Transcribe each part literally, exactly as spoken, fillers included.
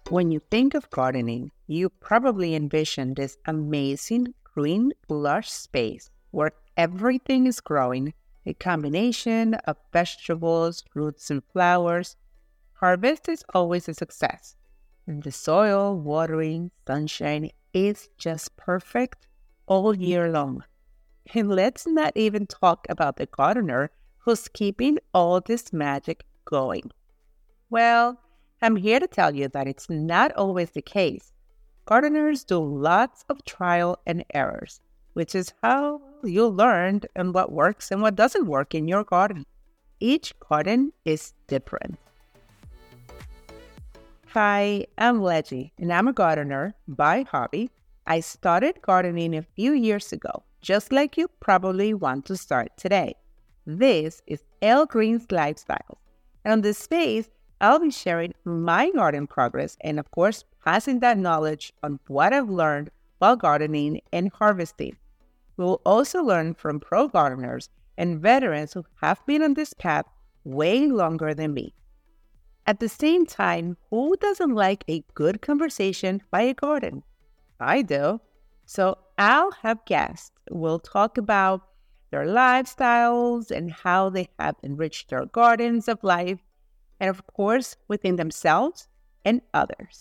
When you think of gardening, you probably envision this amazing green, lush space where everything is growing, a combination of vegetables, fruits, and flowers. Harvest is always a success, and the soil, watering, sunshine is just perfect all year long. And let's not even talk about the gardener who's keeping all this magic going. Well, I'm here to tell you that it's not always the case. Gardeners do lots of trial and errors, which is how you learn and what works and what doesn't work in your garden. Each garden is different. Hi, I'm Leggy, and I'm a gardener by hobby. I started gardening a few years ago, just like you probably want to start today. This is Elle Green's Lifestyle, and on this space, I'll be sharing my garden progress and, of course, passing that knowledge on what I've learned while gardening and harvesting. We'll also learn from pro gardeners and veterans who have been on this path way longer than me. At the same time, who doesn't like a good conversation by a garden? I do. So I'll have guests. We'll talk about their lifestyles and how they have enriched their gardens of life, and of course, within themselves and others.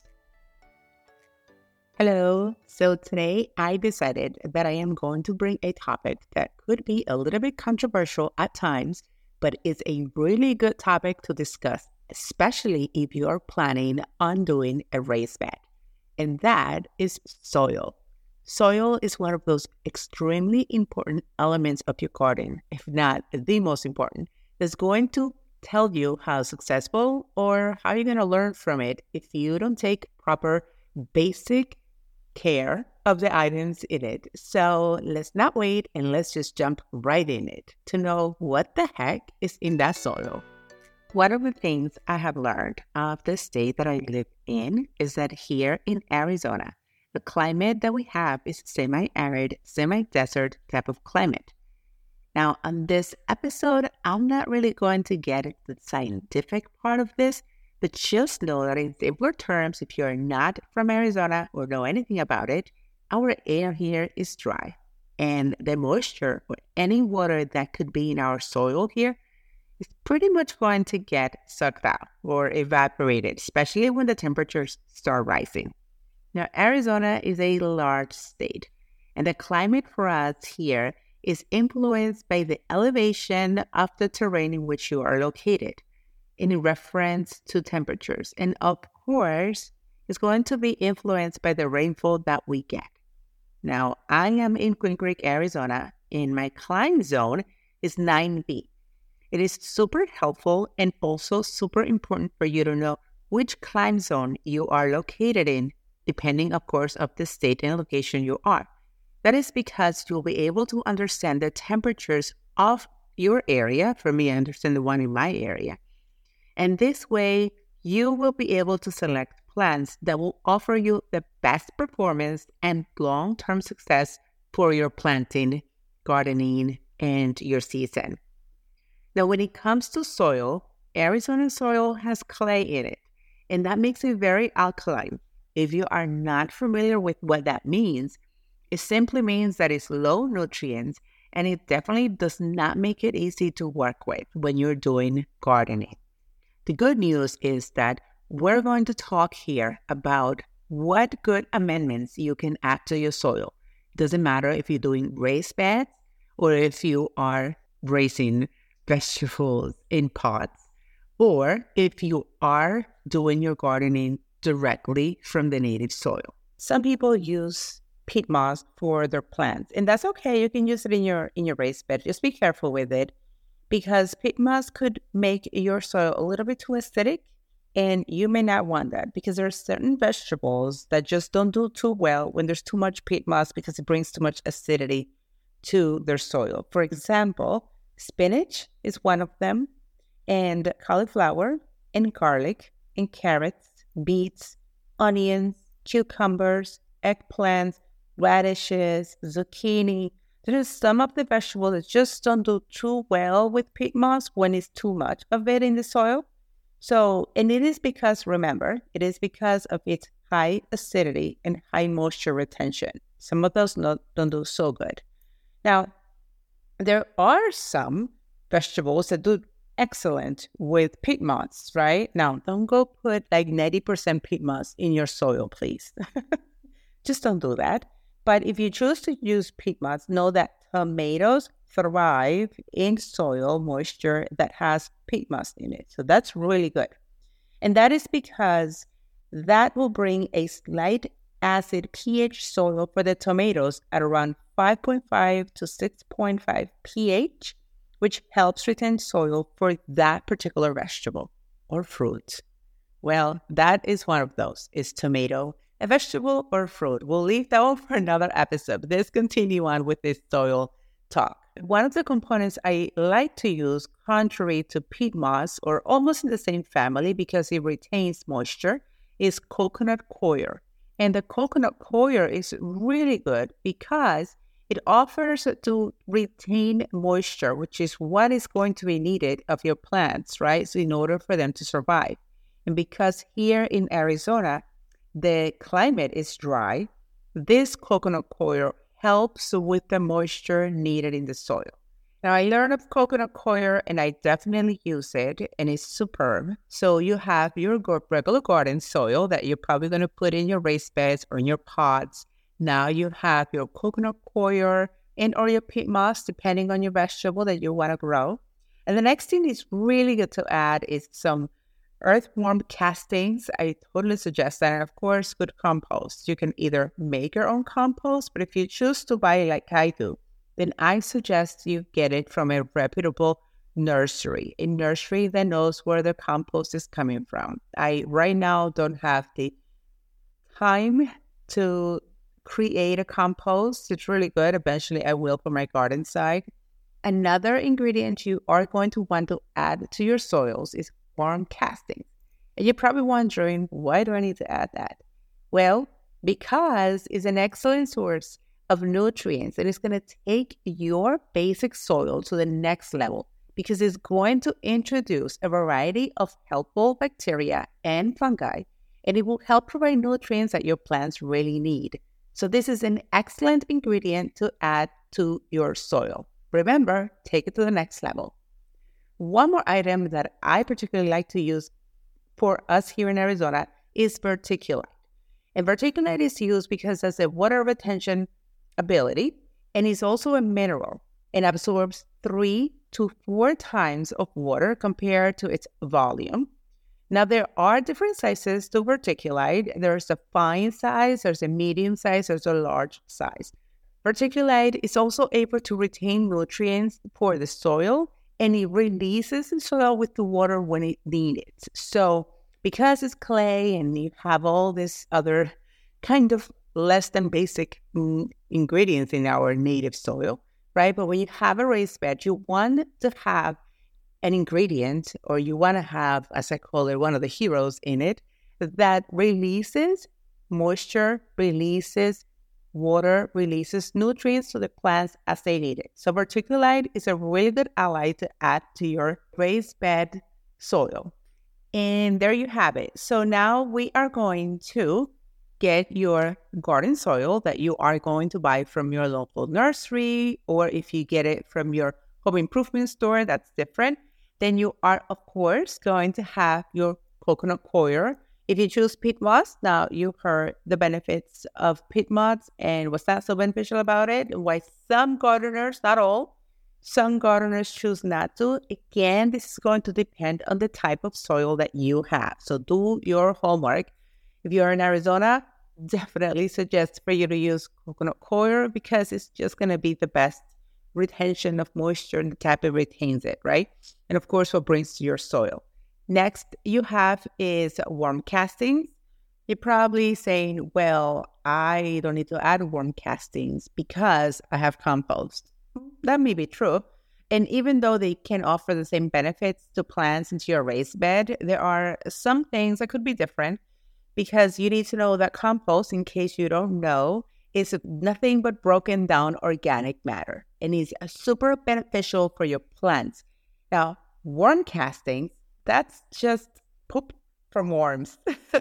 Hello. So today I decided that I am going to bring a topic that could be a little bit controversial at times, but is a really good topic to discuss, especially if you are planning on doing a raised bed. And that is soil. Soil is one of those extremely important elements of your garden, if not the most important, that's going to tell you how successful or how you're going to learn from it if you don't take proper basic care of the items in it. So let's not wait and let's just jump right in it to know what the heck is in that soil. One of the things I have learned of the state that I live in is that here in Arizona, the climate that we have is semi-arid, semi-desert type of climate. Now, on this episode, I'm not really going to get into the scientific part of this, but just know that in simpler terms, if you're not from Arizona or know anything about it, our air here is dry. And the moisture or any water that could be in our soil here is pretty much going to get sucked out or evaporated, especially when the temperatures start rising. Now, Arizona is a large state, and the climate for us here is influenced by the elevation of the terrain in which you are located in reference to temperatures. And of course, it's going to be influenced by the rainfall that we get. Now, I am in Queen Creek, Arizona, and my climate zone is nine B. It is super helpful and also super important for you to know which climate zone you are located in, depending, of course, of the state and location you are. That is because you'll be able to understand the temperatures of your area. For me, I understand the one in my area. And this way, you will be able to select plants that will offer you the best performance and long-term success for your planting, gardening, and your season. Now, when it comes to soil, Arizona soil has clay in it, and that makes it very alkaline. If you are not familiar with what that means, it simply means that it's low nutrients, and it definitely does not make it easy to work with when you're doing gardening. The good news is that we're going to talk here about what good amendments you can add to your soil. It doesn't matter if you're doing raised beds or if you are raising vegetables in pots, or if you are doing your gardening directly from the native soil. Some people use peat moss for their plants, and that's okay. You can use it in your in your raised bed. Just be careful with it, because peat moss could make your soil a little bit too acidic, and you may not want that because there are certain vegetables that just don't do too well when there's too much peat moss because it brings too much acidity to their soil. For example, spinach is one of them, and cauliflower, and garlic, and carrots, beets, onions, cucumbers, eggplants, radishes, zucchini. There's some of the vegetables that just don't do too well with peat moss when it's too much of it in the soil. So, and it is because, remember, it is because of its high acidity and high moisture retention. Some of those not, don't do so good. Now, there are some vegetables that do excellent with peat moss, right? Now, don't go put like ninety percent peat moss in your soil, please. Just don't do that. But if you choose to use peat moss, know that tomatoes thrive in soil moisture that has peat moss in it. So that's really good. And that is because that will bring a slight acid pH soil for the tomatoes at around five point five to six point five pH, which helps retain soil for that particular vegetable or fruit. Well, that is one of those. Is tomato a vegetable or fruit? We'll leave that one for another episode. Let's continue on with this soil talk. One of the components I like to use, contrary to peat moss or almost in the same family because it retains moisture, is coconut coir. And the coconut coir is really good because it offers to retain moisture, which is what is going to be needed of your plants, right? So in order for them to survive. And because here in Arizona, the climate is dry, this coconut coir helps with the moisture needed in the soil. Now, I learned of coconut coir and I definitely use it and it's superb. So you have your regular garden soil that you're probably going to put in your raised beds or in your pots. Now you have your coconut coir and or your peat moss, depending on your vegetable that you want to grow. And the next thing is really good to add is some earthworm castings. I totally suggest that. And of course, good compost. You can either make your own compost, but if you choose to buy it like I do, then I suggest you get it from a reputable nursery, a nursery that knows where the compost is coming from. I right now don't have the time to create a compost. It's really good. Eventually, I will for my garden side. Another ingredient you are going to want to add to your soils is worm castings. And you're probably wondering, why do I need to add that? Well, because it's an excellent source of nutrients and it's going to take your basic soil to the next level because it's going to introduce a variety of helpful bacteria and fungi, and it will help provide nutrients that your plants really need. So this is an excellent ingredient to add to your soil. Remember, take it to the next level. One more item that I particularly like to use for us here in Arizona is verticulite. And verticulite is used because it has a water retention ability and is also a mineral and absorbs three to four times of water compared to its volume. Now, there are different sizes to verticulite. There's a fine size, there's a medium size, there's a large size. Verticulite is also able to retain nutrients for the soil, and it releases the soil with the water when it needs it. So because it's clay and you have all this other kind of less than basic mm, ingredients in our native soil, right? But when you have a raised bed, you want to have an ingredient, or you want to have, as I call it, one of the heroes in it, that releases moisture, releases water, releases nutrients to the plants as they need it. So verticulite is a really good ally to add to your raised bed soil. And there you have it. So now we are going to get your garden soil that you are going to buy from your local nursery, or if you get it from your home improvement store, that's different. Then you are, of course, going to have your coconut coir. If you choose peat moss, now you heard the benefits of peat moss and what's not so beneficial about it, and why some gardeners, not all, some gardeners choose not to. Again, this is going to depend on the type of soil that you have. So do your homework. If you're in Arizona, definitely suggest for you to use coconut coir because it's just going to be the best retention of moisture and the type it retains it, right? And of course, what brings to your soil. Next you have is worm castings. You're probably saying, well, I don't need to add worm castings because I have compost. That may be true. And even though they can offer the same benefits to plants into your raised bed, there are some things that could be different because you need to know that compost, in case you don't know, is nothing but broken down organic matter and is super beneficial for your plants. Now, worm castings, that's just poop from worms.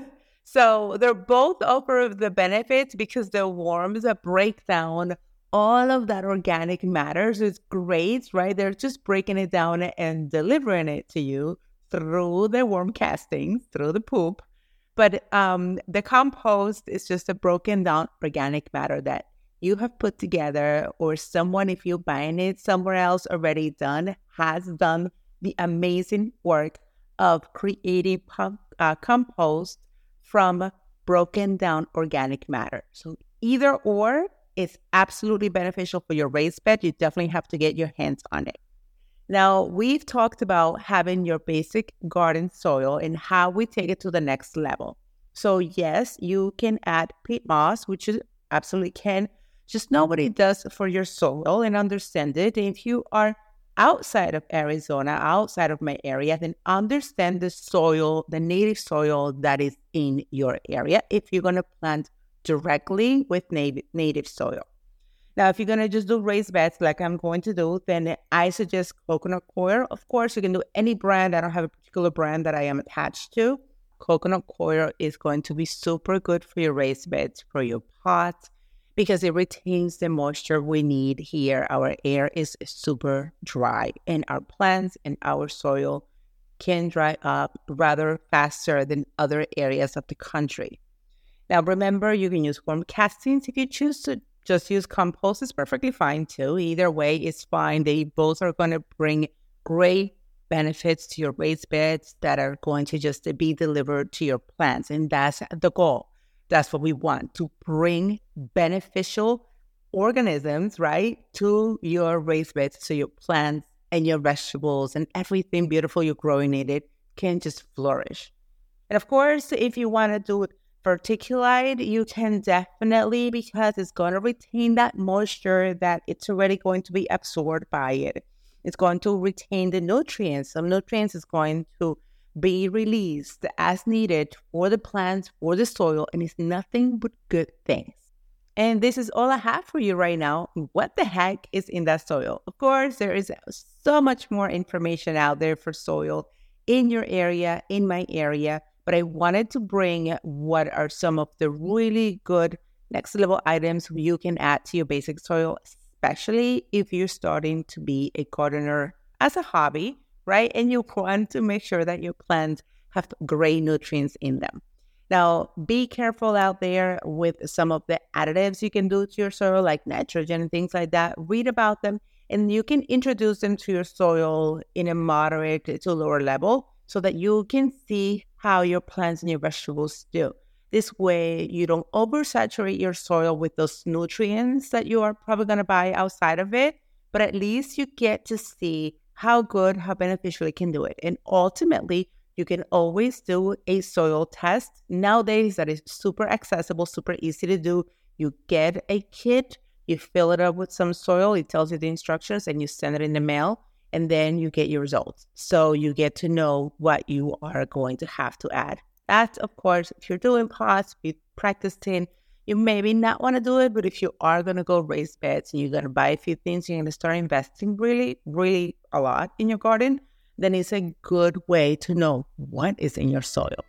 So they're both offer the benefits because the worms break down all of that organic matter. So it's great, right? They're just breaking it down and delivering it to you through the worm castings, through the poop. But um, the compost is just a broken down organic matter that you have put together, or someone, if you're buying it somewhere else already done, has done the amazing work of creating pump, uh, compost from broken down organic matter. So either or is absolutely beneficial for your raised bed. You definitely have to get your hands on it. Now, we've talked about having your basic garden soil and how we take it to the next level. So yes, you can add peat moss, which you absolutely can. Just know what it does for your soil and understand it. And if you are outside of Arizona, outside of my area, then understand the soil, the native soil that is in your area if you're going to plant directly with native, native soil. Now, if you're going to just do raised beds like I'm going to do, then I suggest coconut coir. Of course, you can do any brand. I don't have a particular brand that I am attached to. Coconut coir is going to be super good for your raised beds, for your pots, because it retains the moisture we need here. Our air is super dry, and our plants and our soil can dry up rather faster than other areas of the country. Now, remember, you can use worm castings if you choose to. Just use compost is perfectly fine too. Either way is fine. They both are going to bring great benefits to your raised beds that are going to just be delivered to your plants. And that's the goal. That's what we want, to bring beneficial organisms, right, to your raised beds, so your plants and your vegetables and everything beautiful you're growing in it can just flourish. And of course, if you want to do it verticillate, you can definitely, because it's going to retain that moisture that it's already going to be absorbed by it. It's going to retain the nutrients. Some nutrients is going to be released as needed for the plants, for the soil, and it's nothing but good things. And this is all I have for you right now. What the heck is in that soil? Of course, there is so much more information out there for soil in your area, in my area. But I wanted to bring what are some of the really good next level items you can add to your basic soil, especially if you're starting to be a gardener as a hobby, right? And you want to make sure that your plants have great nutrients in them. Now, be careful out there with some of the additives you can do to your soil, like nitrogen and things like that. Read about them, and you can introduce them to your soil in a moderate to lower level so that you can see how your plants and your vegetables do. This way, you don't oversaturate your soil with those nutrients that you are probably going to buy outside of it, but at least you get to see how good, how beneficial it can do it. And ultimately, you can always do a soil test. Nowadays, that is super accessible, super easy to do. You get a kit, you fill it up with some soil, it tells you the instructions, and you send it in the mail. And then you get your results. So you get to know what you are going to have to add. That, of course, if you're doing pots, if you're practicing, you maybe not want to do it, but if you are going to go raise beds and you're going to buy a few things, you're going to start investing really, really a lot in your garden, then it's a good way to know what is in your soil.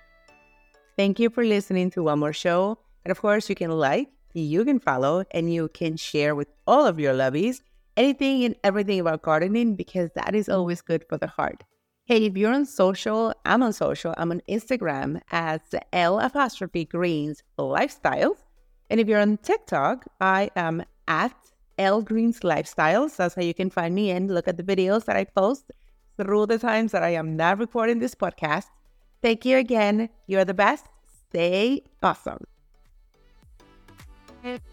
Thank you for listening to One More Show. And of course, you can like, you can follow, and you can share with all of your lovies anything and everything about gardening, because that is always good for the heart. Hey, if you're on social, I'm on social. I'm on Instagram as L apostrophe Greens Lifestyles. And if you're on TikTok, I am at L Greens Lifestyles. That's how you can find me and look at the videos that I post through the times that I am not recording this podcast. Thank you again. You're the best. Stay awesome.